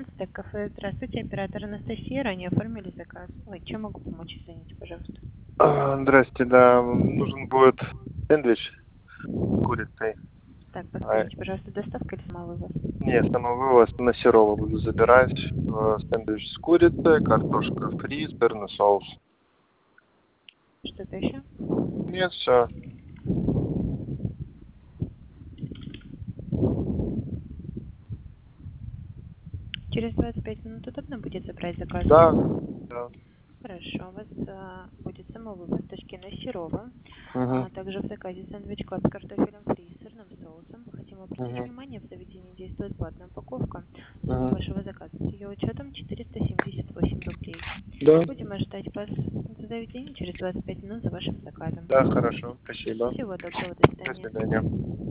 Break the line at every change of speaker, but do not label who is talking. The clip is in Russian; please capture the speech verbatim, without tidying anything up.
Так, кафе, здравствуйте, оператор Анастасия, ранее оформили заказ. Ой, чем могу помочь, извините, пожалуйста.
А, Здрасте, да, нужен будет сэндвич с курицей.
Так,
А,
подскажите, пожалуйста, доставка или самовывоз?
нет, самовывоз на Серова буду забирать. Э, Сэндвич с курицей, картошка фри, сырный соус.
Что-то еще?
Нет, все.
Через двадцать пять минут удобно будет забрать заказ?
Да, да.
Хорошо, у вас а, будет самовывоз с точки на Серова.
Угу,
А также в заказе сэндвич клаб с картофелем фри и сырным соусом. Хотим обратить
угу,
внимание, в заведении действует платная упаковка. Сумма
угу.
вашего заказа с ее учетом четыреста семьдесят восемь рублей.
Да,
Будем ожидать вас в заведении через двадцать пять минут за вашим заказом.
да, хорошо, спасибо.
Всего доброго, до
До
свидания.
свидания.